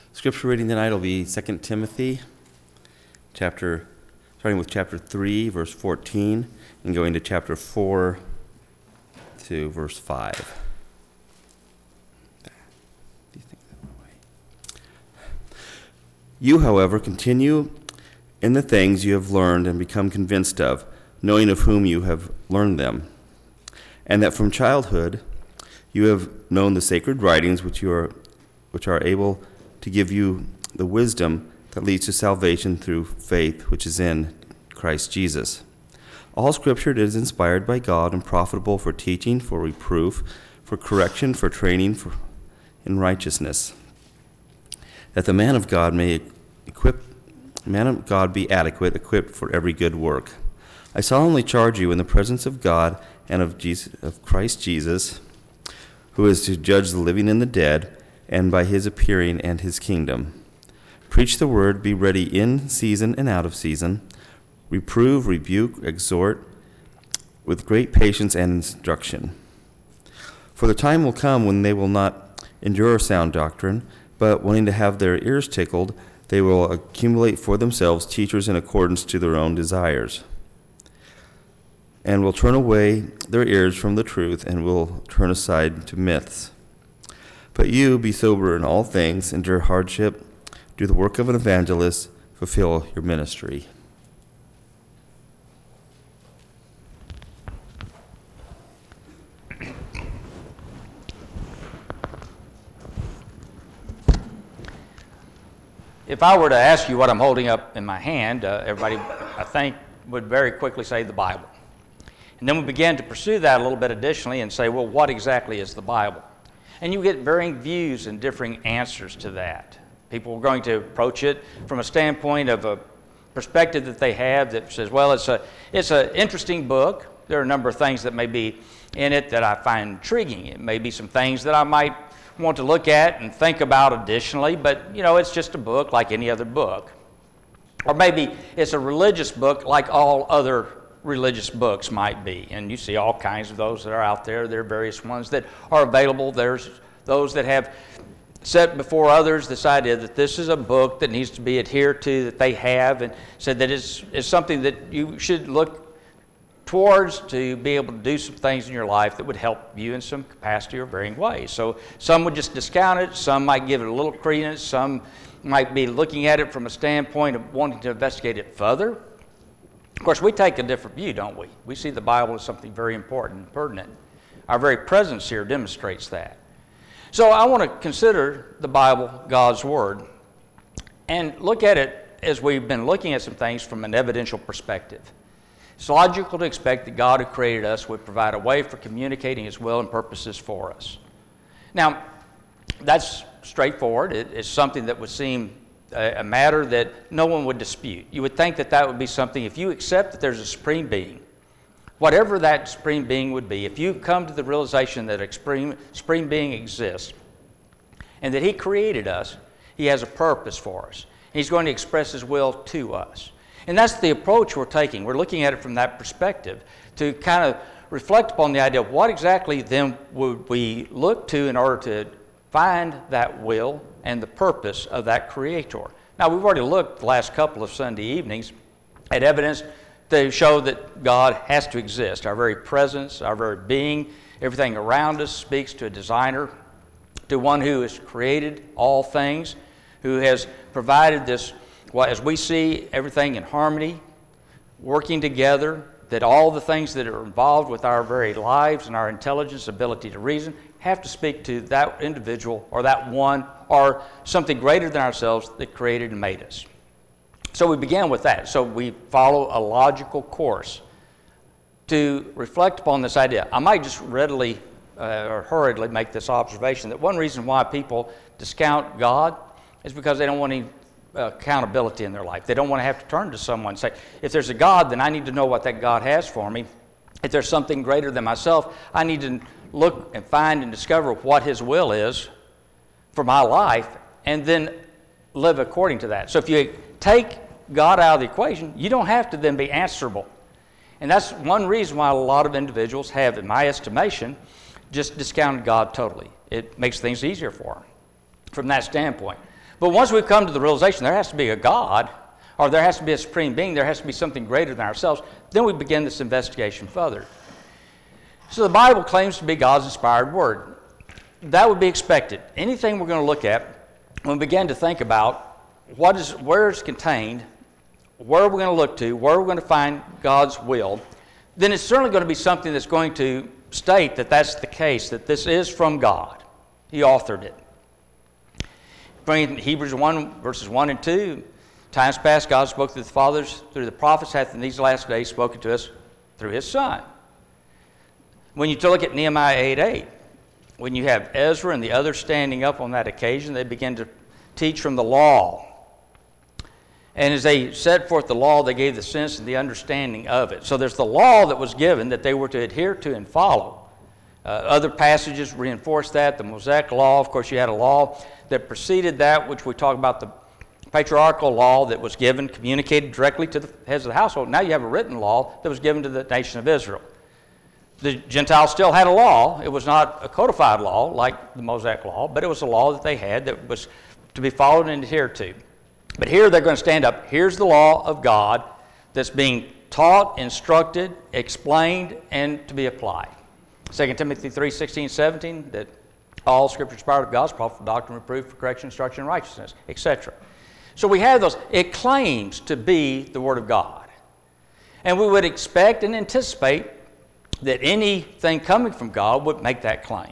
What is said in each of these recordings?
Scripture reading tonight will be 2 Timothy, starting with chapter 3, verse 14, and going to chapter 4 to verse 5. You, however, continue in the things you have learned and become convinced of, knowing of whom you have learned them, and that from childhood you have known the sacred writings which are able to give you the wisdom that leads to salvation through faith which is in Christ Jesus. All Scripture is inspired by God and profitable for teaching, for reproof, for correction, for training in righteousness, that the man of God be adequate, equipped for every good work. I solemnly charge you in the presence of God and of Christ Jesus, who is to judge the living and the dead, and by his appearing and his kingdom. Preach the word, be ready in season and out of season, reprove, rebuke, exhort, with great patience and instruction. For the time will come when they will not endure sound doctrine, but wanting to have their ears tickled, they will accumulate for themselves teachers in accordance to their own desires, and will turn away their ears from the truth and will turn aside to myths. But you, be sober in all things, endure hardship, do the work of an evangelist, fulfill your ministry. If I were to ask you what I'm holding up in my hand, everybody, I think, would very quickly say the Bible. And then we begin to pursue that a little bit additionally and say, well, what exactly is the Bible? And you get varying views and differing answers to that. People are going to approach it from a standpoint of a perspective that they have that says, well, it's an interesting book. There are a number of things that may be in it that I find intriguing. It may be some things that I might want to look at and think about additionally, but it's just a book like any other book. Or maybe it's a religious book like all other religious books might be, and you see all kinds of those that are out there. There are various ones that are available. There's those that have set before others this idea that this is a book that needs to be adhered to, that they have, and said that it's something that you should look towards to be able to do some things in your life that would help you in some capacity or varying ways. So some would just discount it, some might give it a little credence, some might be looking at it from a standpoint of wanting to investigate it further. Of course, we take a different view, don't we? We see the Bible as something very important and pertinent. Our very presence here demonstrates that. So I want to consider the Bible, God's Word, and look at it as we've been looking at some things from an evidential perspective. It's logical to expect that God who created us would provide a way for communicating His will and purposes for us. Now, that's straightforward. It's something that would seem a matter that no one would dispute. You would think that would be something, if you accept that there's a supreme being, whatever that supreme being would be, if you come to the realization that a supreme being exists and that He created us, He has a purpose for us. He's going to express His will to us. And that's the approach we're taking. We're looking at it from that perspective to kind of reflect upon the idea of what exactly then would we look to in order to find that will and the purpose of that Creator. Now, we've already looked the last couple of Sunday evenings at evidence to show that God has to exist. Our very presence, our very being, everything around us speaks to a designer, to one who has created all things, who has provided this, as we see everything in harmony, working together, that all the things that are involved with our very lives and our intelligence, ability to reason, have to speak to that individual or that one or something greater than ourselves that created and made us. So we began with that. So we follow a logical course to reflect upon this idea. I might just readily or hurriedly make this observation that one reason why people discount God is because they don't want any accountability in their life. They don't want to have to turn to someone and say, if there's a God, then I need to know what that God has for me. If there's something greater than myself, I need to look and find and discover what His will is for my life and then live according to that. So if you take God out of the equation, you don't have to then be answerable. And that's one reason why a lot of individuals have, in my estimation, just discounted God totally. It makes things easier for them from that standpoint. But once we come to the realization there has to be a God, or there has to be a supreme being, there has to be something greater than ourselves, then we begin this investigation further. So the Bible claims to be God's inspired word. That would be expected. Anything we're going to look at, when we begin to think about where it's contained, where we're going to look to, where we're going to find God's will, then it's certainly going to be something that's going to state that that's the case, that this is from God. He authored it. Bringing Hebrews 1, verses 1 and 2, times past God spoke to the fathers through the prophets, hath in these last days spoken to us through his Son. When you look at Nehemiah 8:8, when you have Ezra and the others standing up on that occasion, they begin to teach from the law. And as they set forth the law, they gave the sense and the understanding of it. So there's the law that was given that they were to adhere to and follow. Other passages reinforce that. The Mosaic law, of course, you had a law that preceded that, which we talk about the patriarchal law that was given, communicated directly to the heads of the household. Now you have a written law that was given to the nation of Israel. The Gentiles still had a law. It was not a codified law like the Mosaic law, but it was a law that they had that was to be followed and adhered to. But here they're going to stand up. Here's the law of God that's being taught, instructed, explained, and to be applied. 2 Timothy 3:16, 17, that all Scripture is inspired of God, is profitable for doctrine, reproof, for correction, instruction, in righteousness, etc. So we have those. It claims to be the Word of God. And we would expect and anticipate that anything coming from God would make that claim.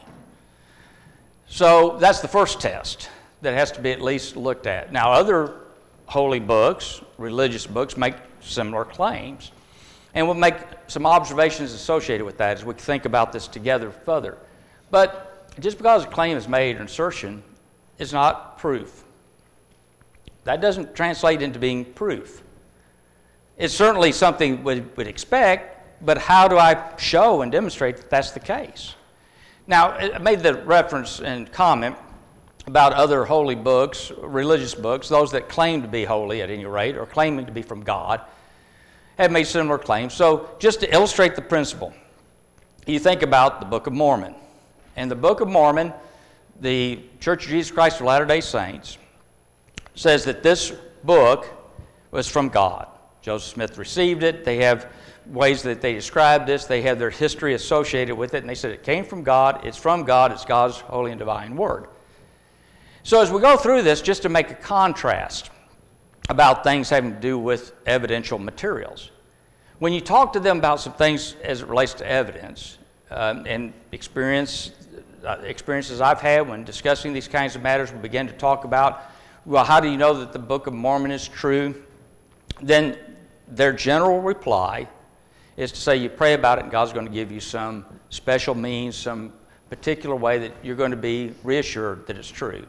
So that's the first test that has to be at least looked at. Now, other holy books, religious books, make similar claims. And we'll make some observations associated with that as we think about this together further. But just because a claim is made, an assertion, is not proof. That doesn't translate into being proof. It's certainly something we would expect, but how do I show and demonstrate that that's the case? Now, I made the reference and comment about other holy books, religious books, those that claim to be holy at any rate, or claiming to be from God, have made similar claims. So just to illustrate the principle, you think about the Book of Mormon. In the Book of Mormon, the Church of Jesus Christ of Latter-day Saints says that this book was from God. Joseph Smith received it. They have ways that they describe this. They have their history associated with it, and they said it came from God, it's from God, it's God's holy and divine word. So as we go through this, just to make a contrast about things having to do with evidential materials, when you talk to them about some things as it relates to evidence and experiences I've had when discussing these kinds of matters, we begin to talk about, well, how do you know that the Book of Mormon is true? Then their general reply is to say you pray about it and God's going to give you some special means, some particular way that you're going to be reassured that it's true.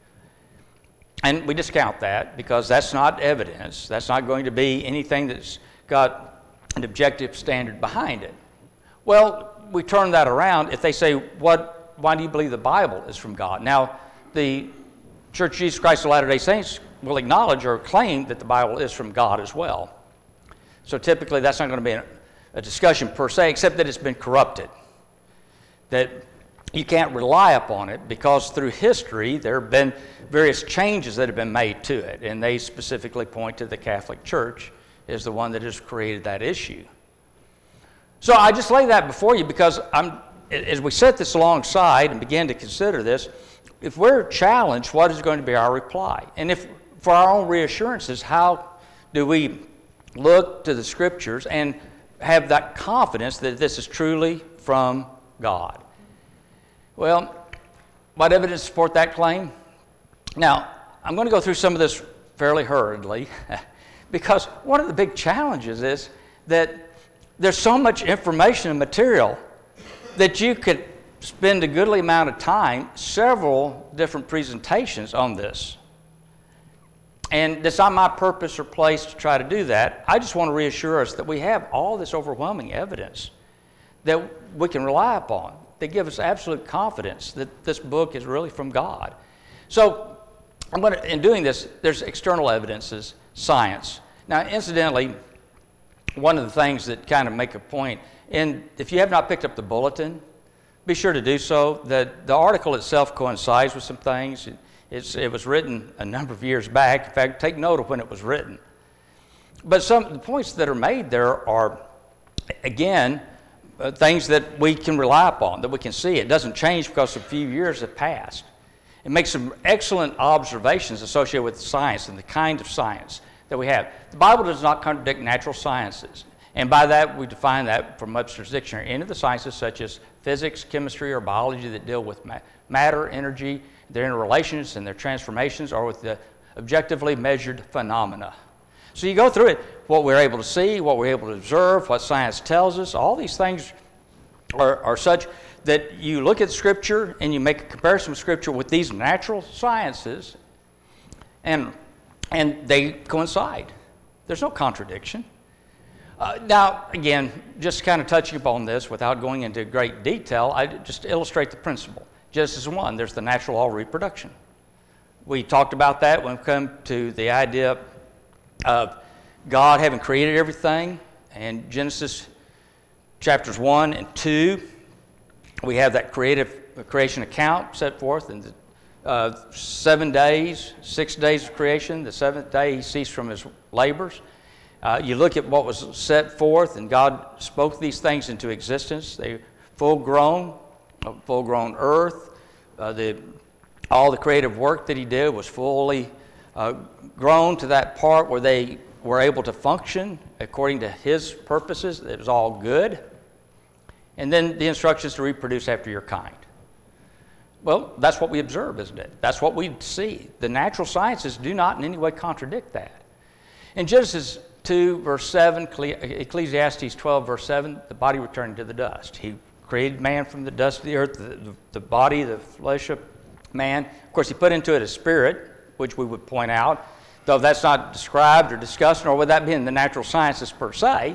And we discount that because that's not evidence. That's not going to be anything that's got an objective standard behind it. Well, we turn that around. If they say, why do you believe the Bible is from God? Now, the Church of Jesus Christ of Latter-day Saints will acknowledge or claim that the Bible is from God as well. So typically that's not going to be a discussion per se, except that it's been corrupted. That you can't rely upon it because through history there have been various changes that have been made to it, and they specifically point to the Catholic Church as the one that has created that issue. So I just lay that before you because as we set this alongside and begin to consider this, if we're challenged, what is going to be our reply? And if for our own reassurances, how do we look to the Scriptures and have that confidence that this is truly from God? Well, what evidence support that claim? Now, I'm going to go through some of this fairly hurriedly because one of the big challenges is that there's so much information and material that you could spend a goodly amount of time, several different presentations on this. And it's not my purpose or place to try to do that. I just want to reassure us that we have all this overwhelming evidence that we can rely upon. They give us absolute confidence that this book is really from God. So, in doing this, there's external evidences, science. Now, incidentally, one of the things that kind of make a point, and if you have not picked up the bulletin, be sure to do so. The article itself coincides with some things. It was written a number of years back. In fact, take note of when it was written. But some of the points that are made there are, again, things that we can rely upon, that we can see. It doesn't change because a few years have passed. It makes some excellent observations associated with science and the kind of science that we have. The Bible does not contradict natural sciences. And by that, we define that from Webster's Dictionary. Any of the sciences such as physics, chemistry, or biology that deal with matter, energy, their interrelations and their transformations, or with the objectively measured phenomena. So you go through it, what we're able to see, what we're able to observe, what science tells us, all these things are such that you look at Scripture and you make a comparison with Scripture with these natural sciences, and they coincide. There's no contradiction. Now, again, just kind of touching upon this without going into great detail, I just illustrate the principle. Genesis 1, there's the natural law of reproduction. We talked about that when we come to the idea of God having created everything. And Genesis chapters 1 and 2, we have that creation account set forth in 7 days, 6 days of creation. The seventh day he ceased from his labors. You look at what was set forth, and God spoke these things into existence. They full-grown earth. All the creative work that he did was fully grown to that part where they were able to function according to his purposes. It was all good. And then the instructions to reproduce after your kind. Well, that's what we observe, isn't it? That's what we see. The natural sciences do not in any way contradict that. In Genesis 2, verse 7, Ecclesiastes 12, verse 7, the body returned to the dust. He created man from the dust of the earth, the body, the flesh of man. Of course, he put into it a spirit, which we would point out, though that's not described or discussed, nor would that be in the natural sciences per se.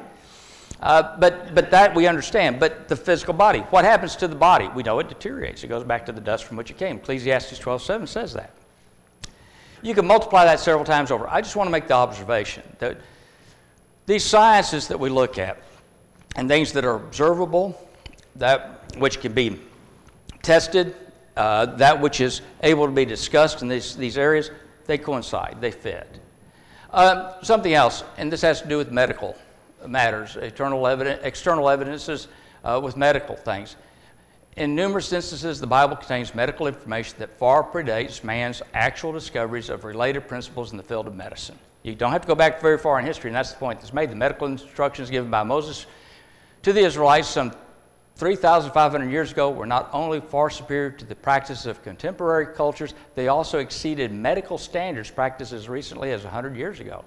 But that we understand. But the physical body, what happens to the body? We know it deteriorates. It goes back to the dust from which it came. Ecclesiastes 12:7 says that. You can multiply that several times over. I just want to make the observation that these sciences that we look at and things that are observable, that which can be tested, that which is able to be discussed in these areas, they coincide, they fit. Something else, and this has to do with medical matters, external evidences with medical things. In numerous instances, the Bible contains medical information that far predates man's actual discoveries of related principles in the field of medicine. You don't have to go back very far in history, and that's the point that's made. The medical instructions given by Moses to the Israelites some 3,500 years ago were not only far superior to the practices of contemporary cultures, they also exceeded medical standards practiced as recently as 100 years ago.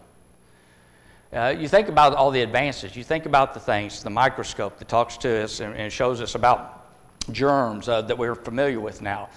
You think about all the advances. You think about the things, the microscope that talks to us and shows us about germs that we're familiar with now.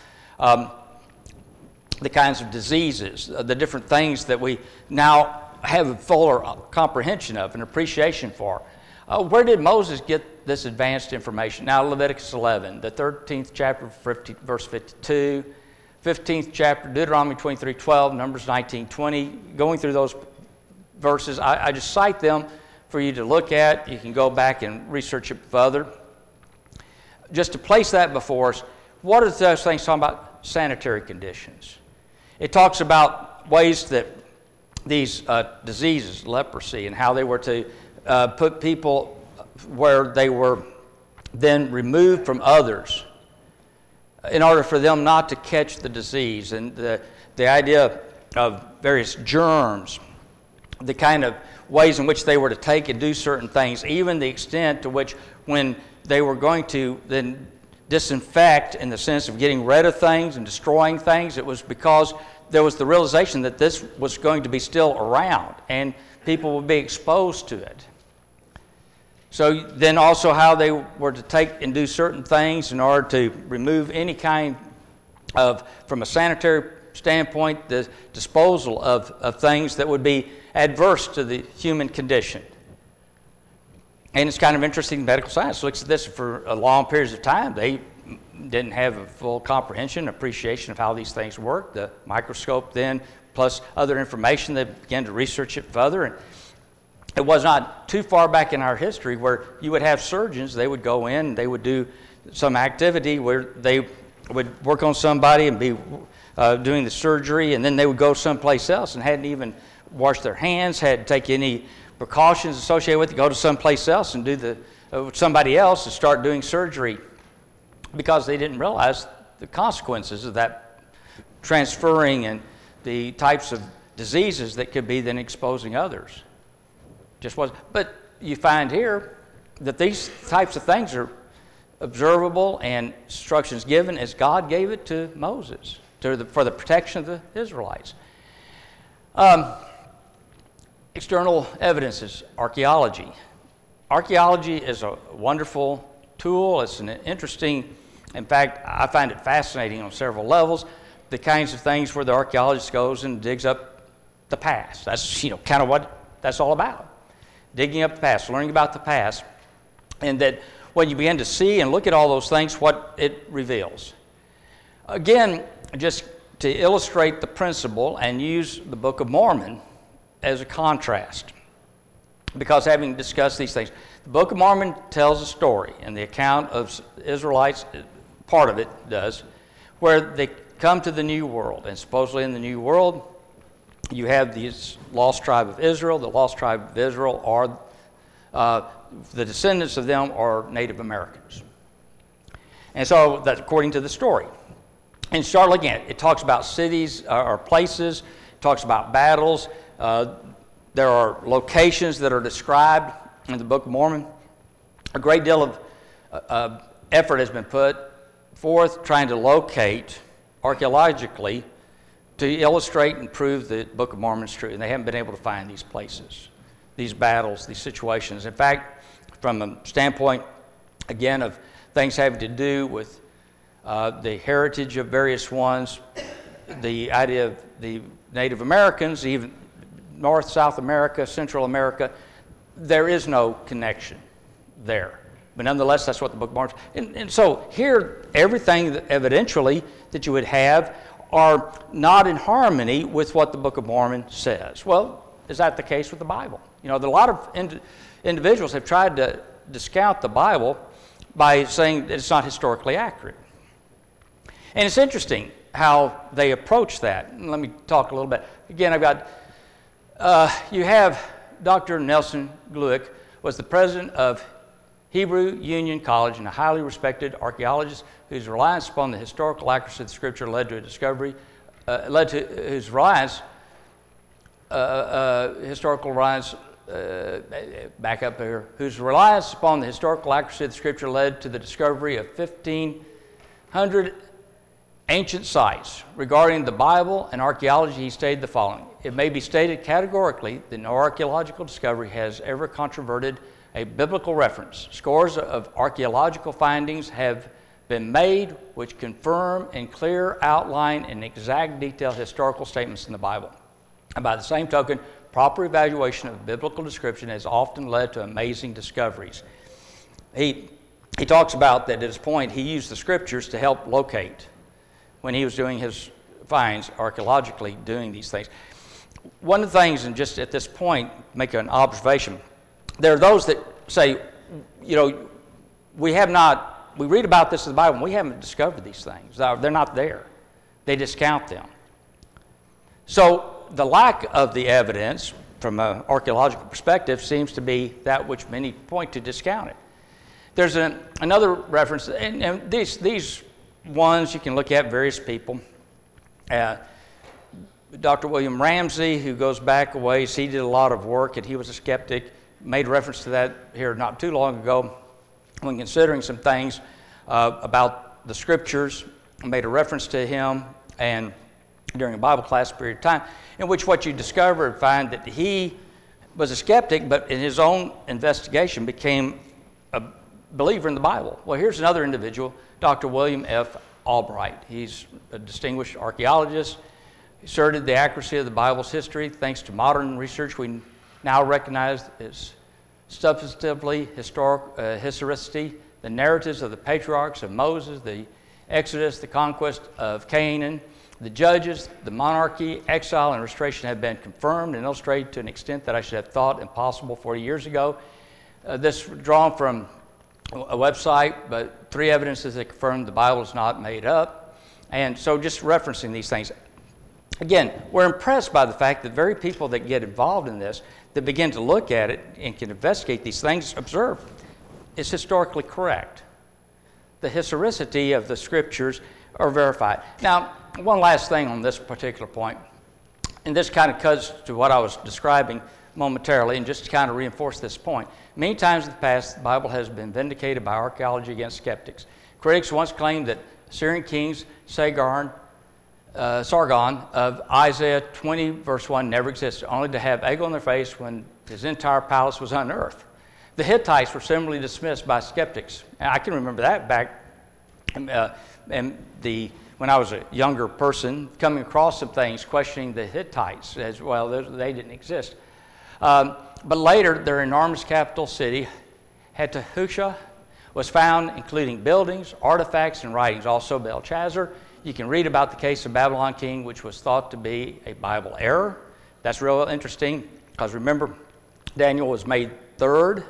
The kinds of diseases, the different things that we now have a fuller comprehension of and appreciation for. Where did Moses get this advanced information? Now, Leviticus 11, the 13th chapter, verse 52, 15th chapter, Deuteronomy 23:12, Numbers 19:20. Going through those verses, I just cite them for you to look at. You can go back and research it further. Just to place that before us, what are those things talking about? Sanitary conditions. It talks about ways that these diseases, leprosy, and how they were to put people where they were then removed from others in order for them not to catch the disease. And the idea of various germs, the kind of ways in which they were to take and do certain things, even the extent to which when they were going to then disinfect in the sense of getting rid of things and destroying things, it was because there was the realization that this was going to be still around and people would be exposed to it. So then also how they were to take and do certain things in order to remove any kind of, from a sanitary standpoint, the disposal of things that would be adverse to the human condition. And it's kind of interesting, medical science looks at this for a long periods of time. They didn't have a full comprehension, appreciation of how these things work. The microscope then, plus other information, they began to research it further. And it was not too far back in our history where you would have surgeons, they would go in, they would do some activity where they would work on somebody and be doing the surgery, and then they would go someplace else and hadn't even washed their hands, hadn't taken any precautions associated with it, go to someplace else and do somebody else and start doing surgery because they didn't realize the consequences of that transferring and the types of diseases that could be then exposing others. Just was, but you find here that these types of things are observable and instructions given as God gave it to Moses for the protection of the Israelites. External evidences, archaeology. Archaeology is a wonderful tool. It's an interesting, in fact, I find it fascinating on several levels, the kinds of things where the archaeologist goes and digs up the past. That's kind of what that's all about. Digging up the past, learning about the past, and that when you begin to see and look at all those things, what it reveals. Again, just to illustrate the principle and use the Book of Mormon as a contrast, because having discussed these things, the Book of Mormon tells a story, and the account of Israelites, part of it does, where they come to the New World, and supposedly in the New World, you have this lost tribe of Israel. The lost tribe of Israel are, the descendants of them are Native Americans. And so that's according to the story. And start looking at it. It talks about cities or places. It talks about battles. There are locations that are described in the Book of Mormon. A great deal of effort has been put forth trying to locate archaeologically to illustrate and prove the Book of Mormon is true. And they haven't been able to find these places, these battles, these situations. In fact, from a standpoint, again, of things having to do with the heritage of various ones, the idea of the Native Americans, even North, South America, Central America, there is no connection there. But nonetheless, that's what the Book of Mormon is. And so here, everything that evidentially that you would have are not in harmony with what the Book of Mormon says. Well, is that the case with the Bible? A lot of individuals have tried to discount the Bible by saying that it's not historically accurate. And it's interesting how they approach that. And let me talk a little bit. Again, I've got, you have Dr. Nelson Glueck was the president of Hebrew Union College and a highly respected archaeologist whose reliance upon the historical accuracy of the Scripture led to a discovery, whose reliance, historical reliance, back up here, whose reliance upon the historical accuracy of the Scripture led to the discovery of 1,500 ancient sites. Regarding the Bible and archaeology, he stated the following: it may be stated categorically that no archaeological discovery has ever controverted a biblical reference. Scores of archaeological findings have been made which confirm in clear outline and exact detail historical statements in the Bible. And by the same token, proper evaluation of biblical description has often led to amazing discoveries. He talks about that at his point, he used the Scriptures to help locate when he was doing his finds archaeologically, doing these things. One of the things, and just at this point, make an observation, there are those that say, we read about this in the Bible, and we haven't discovered these things. They're not there. They discount them. So the lack of the evidence from an archaeological perspective seems to be that which many point to discount it. There's another reference, and these ones you can look at, various people. Dr. William Ramsey, who goes back a ways, he did a lot of work, and he was a skeptic, made reference to that here not too long ago when considering some things about the Scriptures, made a reference to him and during a Bible class period of time, in which what you discover and find that he was a skeptic, but in his own investigation became a believer in the Bible. Well, here's another individual, Dr. William F. Albright. He's a distinguished archaeologist. He asserted the accuracy of the Bible's history. Thanks to modern research, we now recognize as substantively historicity, the narratives of the patriarchs of Moses, the Exodus, the conquest of Canaan, the judges, the monarchy, exile, and restoration have been confirmed and illustrated to an extent that I should have thought impossible 40 years ago. This was drawn from a website, but 3 evidences that confirm the Bible is not made up. And so just referencing these things. Again, we're impressed by the fact that very people that get involved in this, that begin to look at it and can investigate these things, observe it's historically correct. The historicity of the scriptures are verified. Now, one last thing on this particular point, and this kind of cuts to what I was describing momentarily, and just to kind of reinforce this point. Many times in the past, the Bible has been vindicated by archaeology against skeptics. Critics once claimed that Assyrian kings Sargon of Isaiah 20, verse 1 never existed, only to have egg on their face when his entire palace was unearthed. The Hittites were similarly dismissed by skeptics. And I can remember that back when I was a younger person, coming across some things, questioning the Hittites as well. They didn't exist. But later, their enormous capital city, Hattusha, was found, including buildings, artifacts, and writings. Also, Belshazzar. You can read about the case of Babylon king, which was thought to be a Bible error. That's real interesting, because remember, Daniel was made third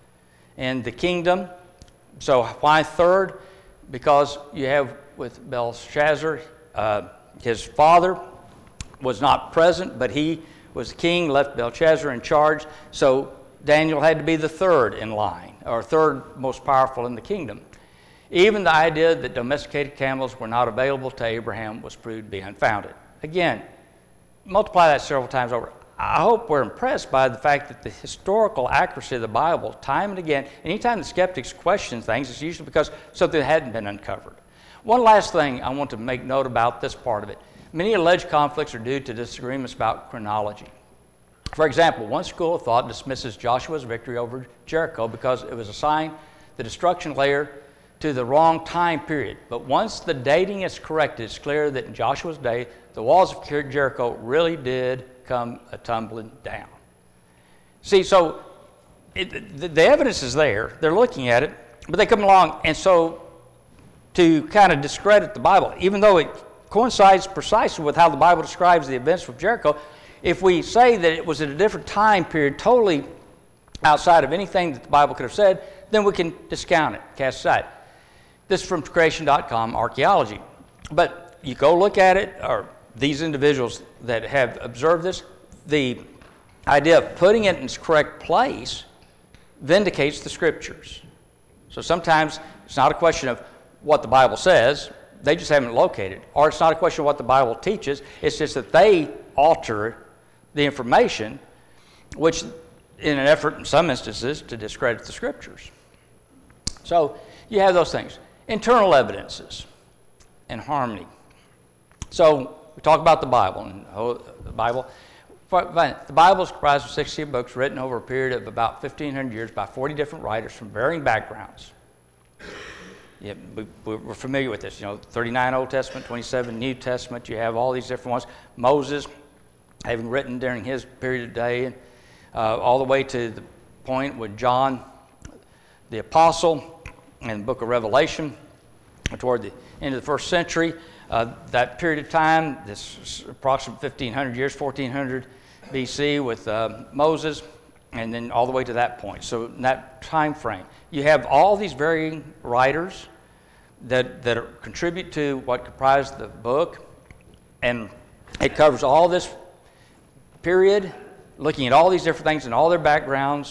in the kingdom. So why third? Because you have with Belshazzar, his father was not present, but he was king, left Belshazzar in charge. So Daniel had to be the third in line, or third most powerful in the kingdom. Even the idea that domesticated camels were not available to Abraham was proved to be unfounded. Again, multiply that several times over. I hope we're impressed by the fact that the historical accuracy of the Bible, time and again, anytime the skeptics question things, it's usually because something hadn't been uncovered. One last thing I want to make note about this part of it. Many alleged conflicts are due to disagreements about chronology. For example, one school of thought dismisses Joshua's victory over Jericho because it was assigned the destruction layer to the wrong time period. But once the dating is corrected, it's clear that in Joshua's day, the walls of Jericho really did come tumbling down. See, so the evidence is there. They're looking at it, but they come along, and so to kind of discredit the Bible, even though it coincides precisely with how the Bible describes the events of Jericho, if we say that it was at a different time period, totally outside of anything that the Bible could have said, then we can discount it, cast aside. This is from creation.com, archaeology. But you go look at it, or these individuals that have observed this, the idea of putting it in its correct place vindicates the scriptures. So sometimes it's not a question of what the Bible says, they just haven't located. Or it's not a question of what the Bible teaches, it's just that they alter the information, which in an effort in some instances to discredit the scriptures. So you have those things. Internal evidences and harmony. So we talk about the Bible. And the Bible is comprised of 60 books written over a period of about 1,500 years by 40 different writers from varying backgrounds. Yeah, we're familiar with this. 39 Old Testament, 27 New Testament. You have all these different ones. Moses, having written during his period of day, and all the way to the point with John, the apostle, in the book of Revelation, toward the end of the first century. That period of time, this approximate 1,500 years, 1,400 BC with Moses, and then all the way to that point. So in that time frame, you have all these varying writers that contribute to what comprise the book, and it covers all this period, looking at all these different things and all their backgrounds,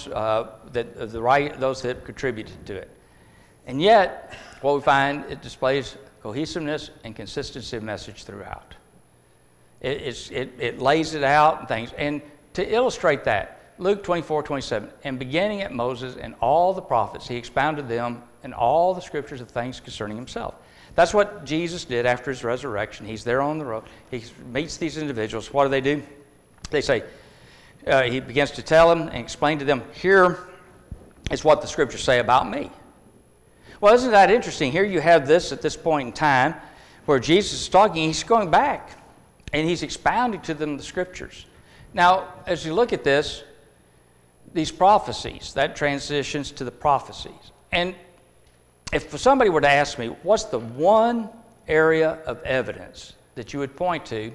those that contributed to it. And yet, what we find, it displays cohesiveness and consistency of message throughout. It lays it out and things. And to illustrate that, Luke 24:27, and beginning at Moses and all the prophets, he expounded them in all the scriptures of things concerning himself. That's what Jesus did after his resurrection. He's there on the road. He meets these individuals. What do? They say, he begins to tell them and explain to them, here is what the scriptures say about me. Well, isn't that interesting? Here you have this at this point in time where Jesus is talking, he's going back, and he's expounding to them the scriptures. Now, as you look at this, these prophecies, that transitions to the prophecies. And if somebody were to ask me, what's the one area of evidence that you would point to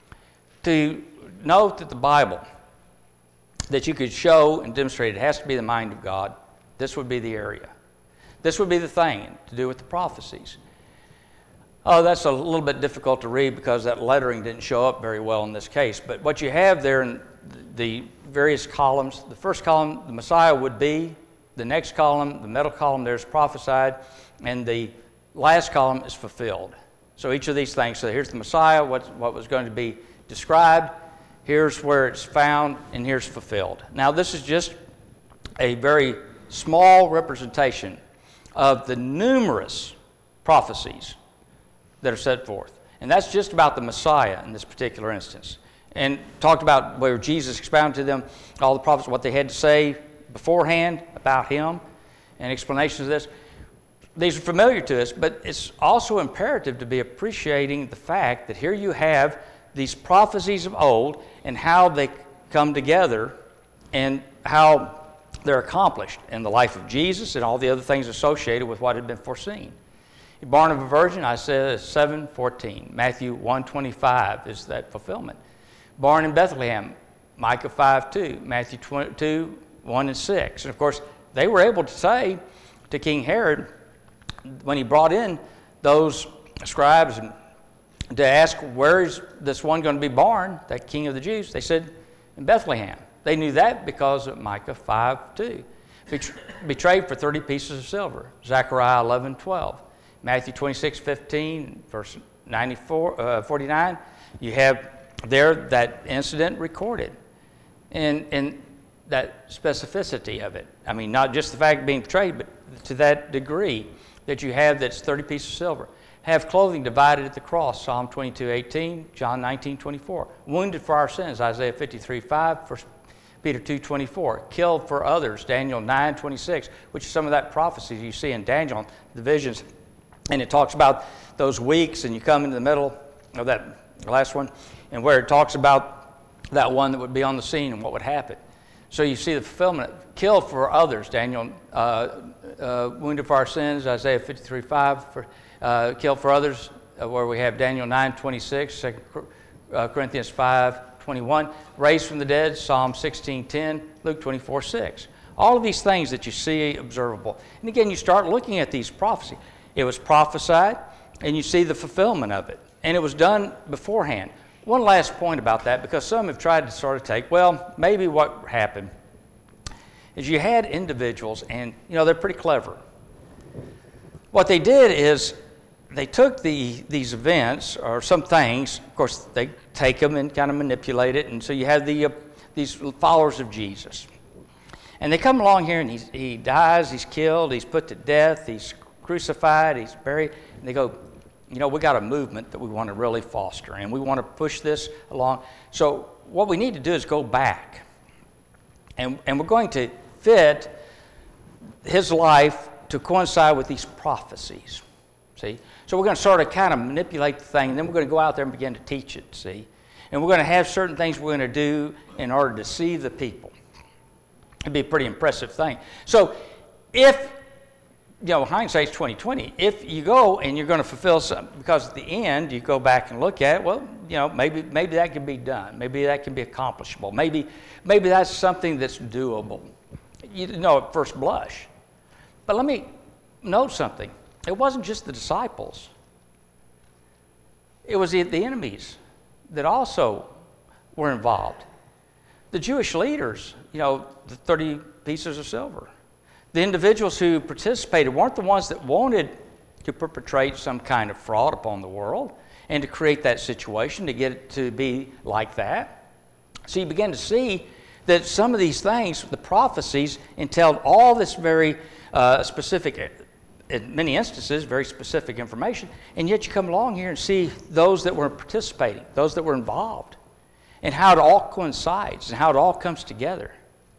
note that the Bible, that you could show and demonstrate it has to be the mind of God, this would be the area. This would be the thing to do with the prophecies. Oh, that's a little bit difficult to read because that lettering didn't show up very well in this case. But what you have there in the various columns, the first column, the Messiah would be. The next column, the middle column, there's prophesied. And the last column is fulfilled. So each of these things, so here's the Messiah, what was going to be described. Here's where it's found, and here's fulfilled. Now, this is just a very small representation of the numerous prophecies that are set forth. And that's just about the Messiah in this particular instance. And talked about where Jesus expounded to them all the prophets, what they had to say beforehand about him, and explanations of this. These are familiar to us, but it's also imperative to be appreciating the fact that here you have these prophecies of old and how they come together and how they're accomplished in the life of Jesus and all the other things associated with what had been foreseen. Born of a virgin, Isaiah 7:14. Matthew 1:25 is that fulfillment. Born in Bethlehem, Micah 5:2. Matthew 2:1-6. And of course, they were able to say to King Herod, when he brought in those scribes to ask, where is this one going to be born, that King of the Jews? They said, in Bethlehem. They knew that because of Micah 5:2. Betrayed for 30 pieces of silver. Zechariah 11:12. Matthew 26:15, verse 49, you have there that incident recorded. And that specificity of it. I mean, not just the fact of being betrayed, but to that degree that you have that's 30 pieces of silver. Have clothing divided at the cross, Psalm 22:18, John 19:24. Wounded for our sins, Isaiah 53:5, 1 Peter 2:24. Killed for others, Daniel 9:26, which is some of that prophecy you see in Daniel, the visions. And it talks about those weeks, and you come into the middle of that last one, and where it talks about that one that would be on the scene and what would happen. So you see the fulfillment. Killed for others, Daniel, wounded for our sins, Isaiah 53:5, killed for others, where we have Daniel 9:26, 2 Corinthians 5:21, raised from the dead, Psalm 16:10, Luke 24:6. All of these things that you see observable. And again, you start looking at these prophecies. It was prophesied, and you see the fulfillment of it. And it was done beforehand. One last point about that, because some have tried to sort of take, well, maybe what happened is you had individuals, and, they're pretty clever. What they did is they took these events or some things, of course, they take them and kind of manipulate it, and so you have these followers of Jesus. And they come along here, and he dies, he's killed, he's put to death, he's crucified, he's buried, and they go, we got a movement that we want to really foster, and we want to push this along. So what we need to do is go back, and we're going to fit his life to coincide with these prophecies, see? So we're going to sort of kind of manipulate the thing, and then we're going to go out there and begin to teach it, see? And we're going to have certain things we're going to do in order to deceive the people. It'd be a pretty impressive thing. So if hindsight's 20/20. If you go and you're going to fulfill something, because at the end you go back and look at it, well, maybe that can be done. Maybe that can be accomplishable. Maybe that's something that's doable. At first blush. But let me note something. It wasn't just the disciples. It was the enemies that also were involved. The Jewish leaders, the 30 pieces of silver. The individuals who participated weren't the ones that wanted to perpetrate some kind of fraud upon the world and to create that situation, to get it to be like that. So you begin to see that some of these things, the prophecies, entailed all this very specific, in many instances, very specific information, and yet you come along here and see those that were participating, those that were involved, and how it all coincides and how it all comes together.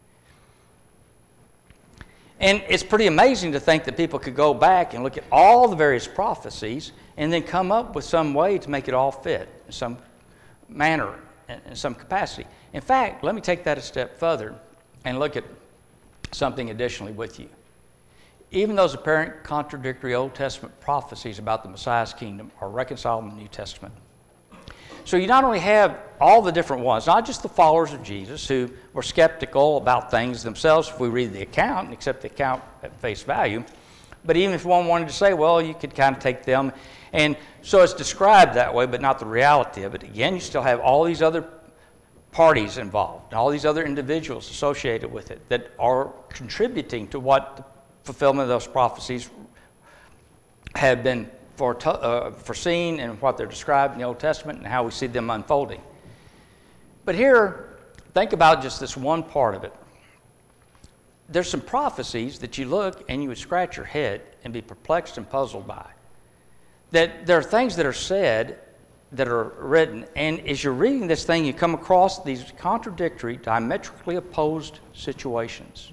And it's pretty amazing to think that people could go back and look at all the various prophecies and then come up with some way to make it all fit in some manner, in some capacity. In fact, let me take that a step further and look at something additionally with you. Even those apparent contradictory Old Testament prophecies about the Messiah's kingdom are reconciled in the New Testament. So you not only have all the different ones, not just the followers of Jesus who were skeptical about things themselves if we read the account and accept the account at face value, But even if one wanted to say, well, you could kind of take them. And so it's described that way, but not the reality of it. Again, you still have all these other parties involved, all these other individuals associated with it that are contributing to what the fulfillment of those prophecies have been foreseen and what they're described in the Old Testament and how we see them unfolding. But here, think about just this one part of it. There's some prophecies that you look and you would scratch your head and be perplexed and puzzled by. That there are things that are said that are written, and as you're reading this thing, you come across these contradictory, diametrically opposed situations.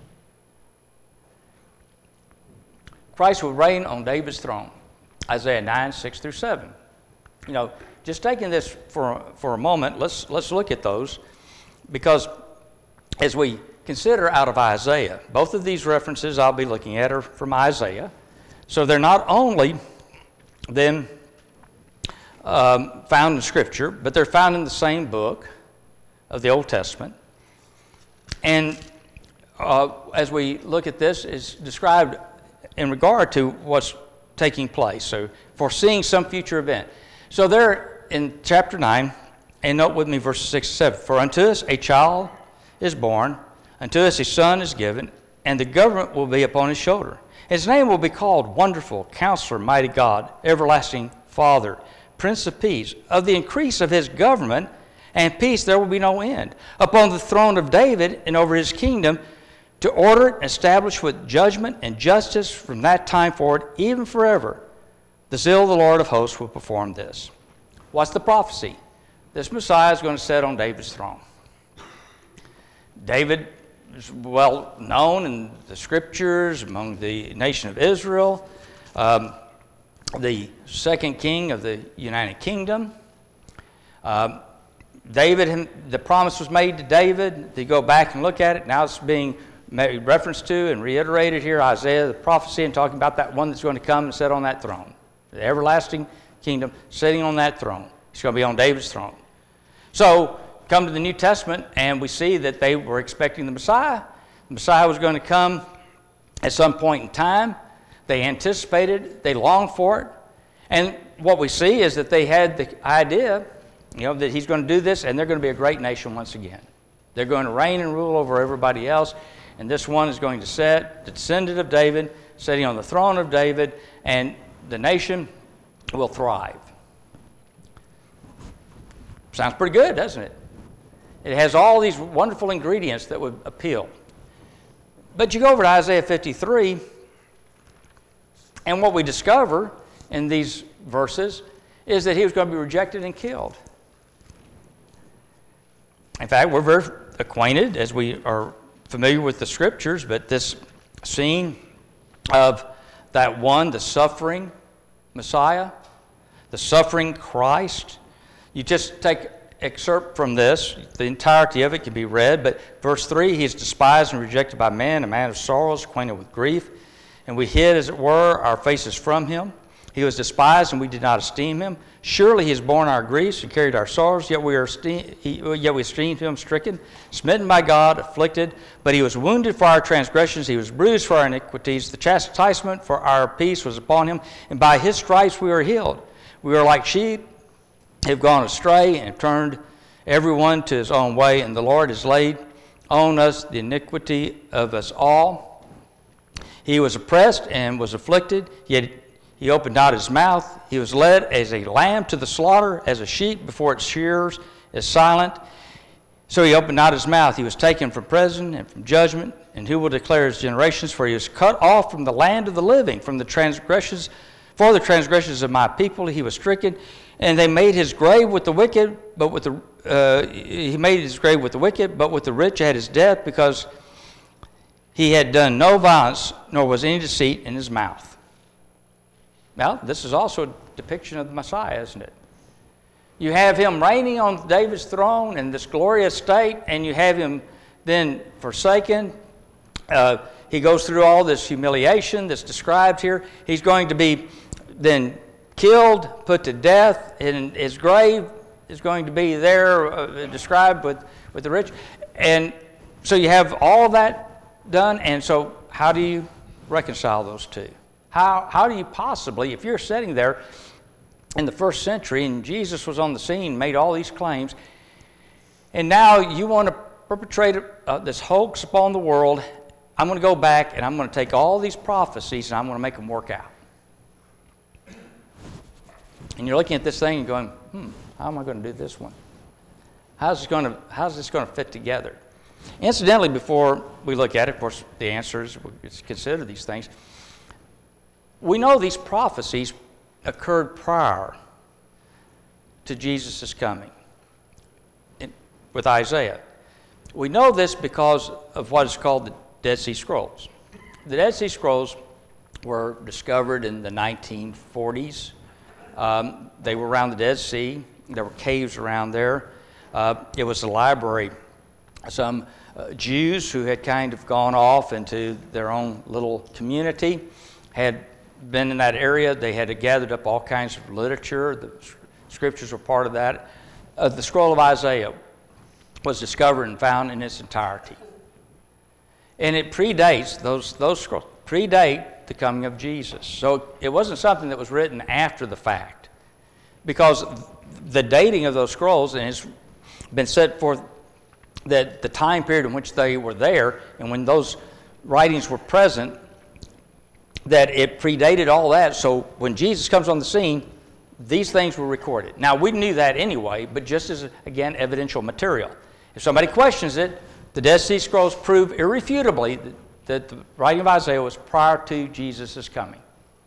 Christ will reign on David's throne, Isaiah 9, 6 through 7. You know, just taking this for a moment, let's look at those, because as we consider out of Isaiah, both of these references I'll be looking at are from Isaiah. So they're not only then found in Scripture, but they're found in the same book of the Old Testament. And as we look at this, it's described in regard to what's taking place, so foreseeing some future event. So there in chapter 9, and note with me verses 6 and 7, "For unto us a child is born, unto us a son is given, and the government will be upon his shoulder. His name will be called Wonderful, Counselor, Mighty God, Everlasting Father, Prince of Peace. Of the increase of his government and peace there will be no end, upon the throne of David and over his kingdom, to order it and establish with judgment and justice from that time forward, even forever. The zeal of the Lord of hosts will perform this." What's the prophecy? This Messiah is going to sit on David's throne. David is well known in the Scriptures among the nation of Israel, the second king of the United Kingdom. David, the promise was made to David. They go back and look at it. Now it's being made reference to and reiterated here, Isaiah, the prophecy, and talking about that one that's going to come and sit on that throne. The everlasting kingdom sitting on that throne. He's going to be on David's throne. So, come to the New Testament, and we see that they were expecting the Messiah. The Messiah was going to come at some point in time. They anticipated, they longed for it. And what we see is that they had the idea, that he's going to do this, and they're going to be a great nation once again. They're going to reign and rule over everybody else, and this one is going to sit, the descendant of David, sitting on the throne of David, and the nation will thrive. Sounds pretty good, doesn't it? It has all these wonderful ingredients that would appeal. But you go over to Isaiah 53, and what we discover in these verses is that he was going to be rejected and killed. In fact, we're very acquainted, as we are familiar with the Scriptures, but this scene of that one, the suffering Messiah, the suffering Christ. You just take excerpt from this. The entirety of it can be read, but verse 3, he is despised and rejected by men, a man of sorrows, acquainted with grief. And we hid, as it were, our faces from him. He was despised, and we did not esteem him. Surely he has borne our griefs and carried our sorrows, yet we esteemed him stricken, smitten by God, afflicted. But he was wounded for our transgressions, he was bruised for our iniquities. The chastisement for our peace was upon him, and by his stripes we are healed. We are like sheep, have gone astray, and turned everyone to his own way, and the Lord has laid on us the iniquity of us all. He was oppressed and was afflicted, yet he opened not his mouth. He was led as a lamb to the slaughter, as a sheep before its shearers is silent. So he opened not his mouth. He was taken from prison and from judgment. And who will declare his generations? For he was cut off from the land of the living, from the transgressions, for the transgressions of my people. He was stricken, and they made his grave with the wicked, but with the he made his grave with the wicked, but with the rich at his death, because he had done no violence, nor was any deceit in his mouth. Now, this is also a depiction of the Messiah, isn't it? You have him reigning on David's throne in this glorious state, and you have him then forsaken. He goes through all this humiliation that's described here. He's going to be then killed, put to death, and his grave is going to be there described with the rich. And so you have all that done, and so how do you reconcile those two? How do you possibly, if you're sitting there in the first century and Jesus was on the scene, made all these claims, and now you want to perpetrate this hoax upon the world? I'm going to go back and I'm going to take all these prophecies and I'm going to make them work out. And you're looking at this thing and going, how am I going to do this one? How's this going to fit together? Incidentally, before we look at it, of course, the answer is we consider these things. We know these prophecies occurred prior to Jesus' coming with Isaiah. We know this because of what is called the Dead Sea Scrolls. The Dead Sea Scrolls were discovered in the 1940s. They were around the Dead Sea. There were caves around there. It was a library. Some Jews who had kind of gone off into their own little community had been in that area. They had gathered up all kinds of literature. The scriptures were part of that. The scroll of Isaiah was discovered and found in its entirety. And it predates, those scrolls predate the coming of Jesus. So it wasn't something that was written after the fact, because the dating of those scrolls, and it's been set forth that the time period in which they were there and when those writings were present, that it predated all that. So when Jesus comes on the scene, these things were recorded. Now, we knew that anyway, but just as, again, evidential material. If somebody questions it, the Dead Sea Scrolls prove irrefutably that the writing of Isaiah was prior to Jesus' coming.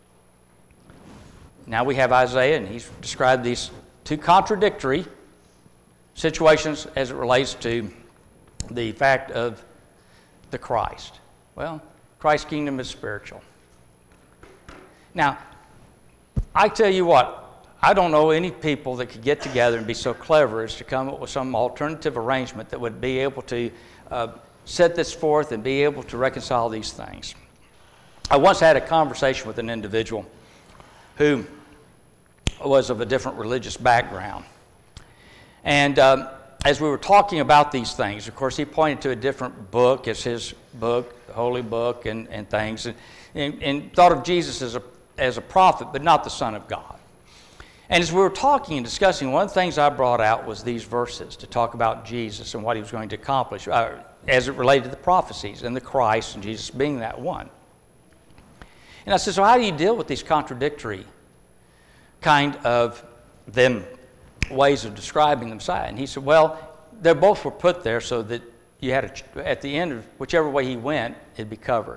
Now we have Isaiah, and he's described these two contradictory situations as it relates to the fact of the Christ. Well, Christ's kingdom is spiritual. Now, I tell you what, I don't know any people that could get together and be so clever as to come up with some alternative arrangement that would be able to set this forth and be able to reconcile these things. I once had a conversation with an individual who was of a different religious background. And as we were talking about these things, of course, he pointed to a different book as his book, the Holy Book, and things, and thought of Jesus as a prophet, but not the Son of God. And as we were talking and discussing, one of the things I brought out was these verses to talk about Jesus and what he was going to accomplish as it related to the prophecies and the Christ and Jesus being that one. And I said, so how do you deal with these contradictory kind of them ways of describing the Messiah? And he said, well, they both were put there so that you had at the end of whichever way he went, it'd be covered.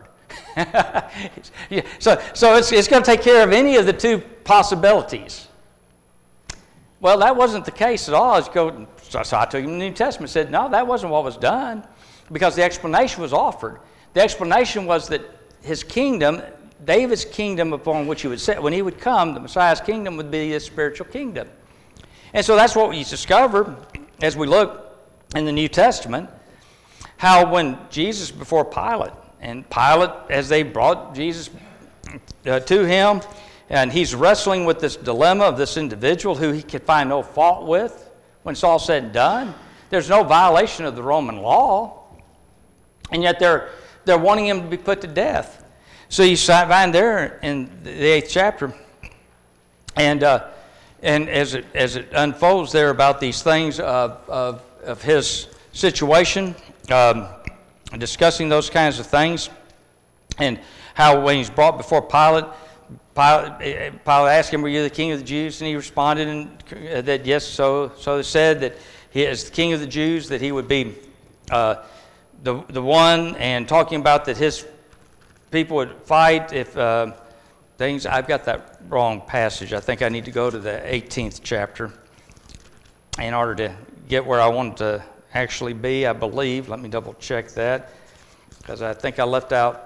So it's going to take care of any of the two possibilities. Well, that wasn't the case at all. So I took him to the New Testament and said, no, that wasn't what was done, because the explanation was offered. The explanation was that his kingdom, David's kingdom upon which he would sit, when he would come, the Messiah's kingdom would be his spiritual kingdom. And so that's what we discover as we look in the New Testament, how when Jesus before Pilate, and Pilate, as they brought Jesus to him, and he's wrestling with this dilemma of this individual who he could find no fault with when it's all said and done. There's no violation of the Roman law, and yet they're wanting him to be put to death. So you find there in the 8th chapter, and as it unfolds there about these things of his situation, discussing those kinds of things, and how when he's brought before Pilate asked him, "Were you the king of the Jews?" And he responded that yes. So they said that he, as the king of the Jews, that he would be the one, and talking about that his people would fight if things. I've got that wrong passage. I think I need to go to the 18th chapter in order to get where I wanted to actually be, I believe. Let me double check that, because I think I left out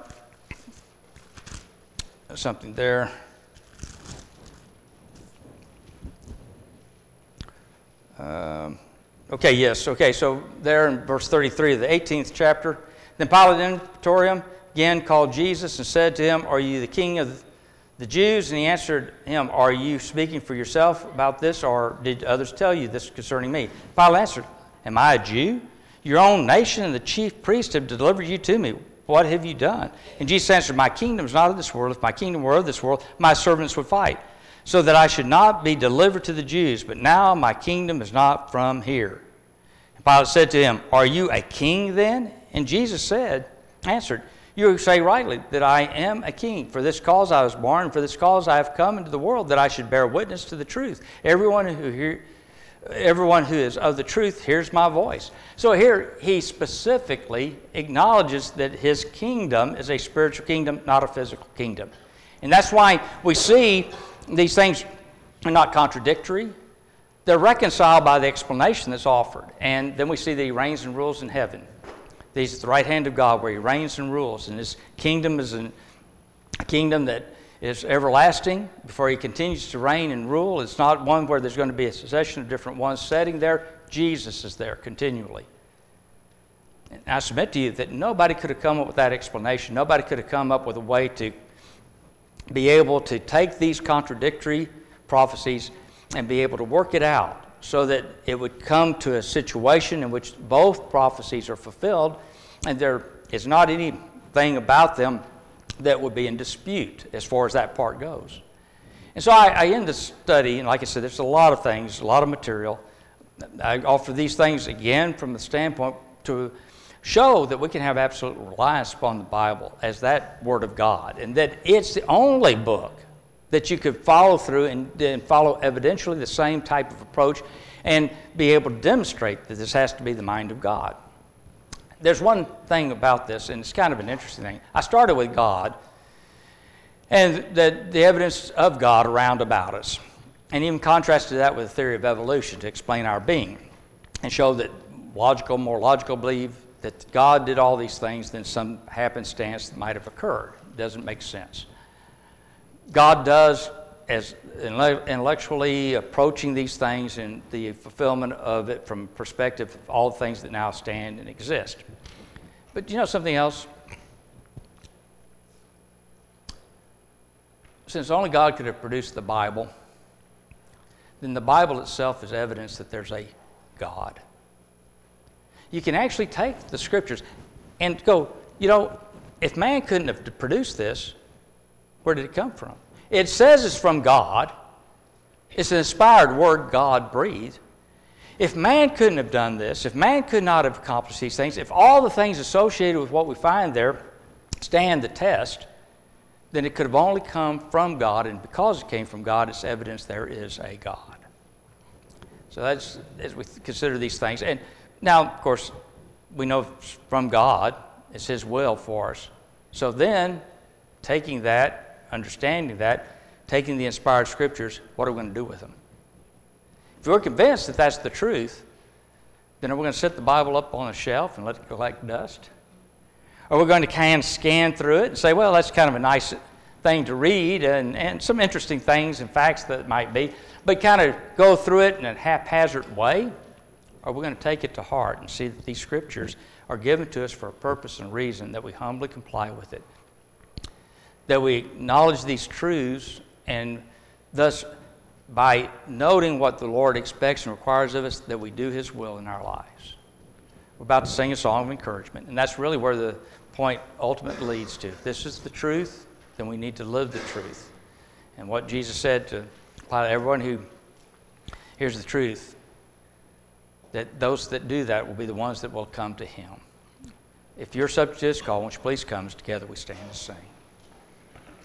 something there. Okay, yes. Okay, so there in verse 33 of the 18th chapter, then Pilate in the Praetorium again called Jesus and said to him, "Are you the king of the Jews?" And he answered him, "Are you speaking for yourself about this, or did others tell you this concerning me?" Pilate answered, "Am I a Jew? Your own nation and the chief priests have delivered you to me. what have you done? And Jesus answered, my kingdom is not of this world. If my kingdom were of this world, my servants would fight, so that I should not be delivered to the Jews. But now my kingdom is not from here. And Pilate said to him, are you a king then? And Jesus answered, you say rightly that I am a king. For this cause I was born, and for this cause I have come into the world, that I should bear witness to the truth. Everyone who is of the truth hears my voice. So here he specifically acknowledges that his kingdom is a spiritual kingdom, not a physical kingdom. And that's why we see these things are not contradictory. They're reconciled by the explanation that's offered. And then we see that he reigns and rules in heaven. He's at the right hand of God where he reigns and rules. And his kingdom is a kingdom that is everlasting before he continues to reign and rule. It's not one where there's going to be a succession of different ones setting there. Jesus is there continually. And I submit to you that nobody could have come up with that explanation. Nobody could have come up with a way to be able to take these contradictory prophecies and be able to work it out so that it would come to a situation in which both prophecies are fulfilled and there is not anything about them that would be in dispute as far as that part goes. And so I end this study, and like I said, there's a lot of things, a lot of material. I offer these things again from the standpoint to show that we can have absolute reliance upon the Bible as that Word of God, and that it's the only book that you could follow through and follow evidentially the same type of approach and be able to demonstrate that this has to be the mind of God. There's one thing about this, and it's kind of an interesting thing. I started with God and the evidence of God around about us, and even contrasted that with the theory of evolution to explain our being and show that more logical believe that God did all these things than some happenstance that might have occurred. It doesn't make sense. God does, as intellectually approaching these things and the fulfillment of it from perspective of all the things that now stand and exist. But you know something else? Since only God could have produced the Bible, then the Bible itself is evidence that there's a God. You can actually take the Scriptures and go, if man couldn't have produced this, where did it come from? It says it's from God. It's an inspired word God breathed. If man couldn't have done this, if man could not have accomplished these things, if all the things associated with what we find there stand the test, then it could have only come from God, and because it came from God, it's evidence there is a God. So that's as we consider these things. And now, of course, we know from God, it's His will for us. So then, taking that, understanding that, taking the inspired Scriptures, what are we going to do with them? If we're convinced that that's the truth, then are we going to set the Bible up on a shelf and let it collect dust? Or are we going to kind of scan through it and say, well, that's kind of a nice thing to read and some interesting things and facts that it might be, but kind of go through it in a haphazard way? Or are we going to take it to heart and see that these Scriptures are given to us for a purpose and reason, that we humbly comply with it, that we acknowledge these truths, and thus, by noting what the Lord expects and requires of us, that we do His will in our lives? We're about to sing a song of encouragement, and that's really where the point ultimately leads to. If this is the truth, then we need to live the truth. And what Jesus said to everyone who hears the truth, that those that do that will be the ones that will come to Him. If you're subject to this call, won't you please come as together we stand and sing.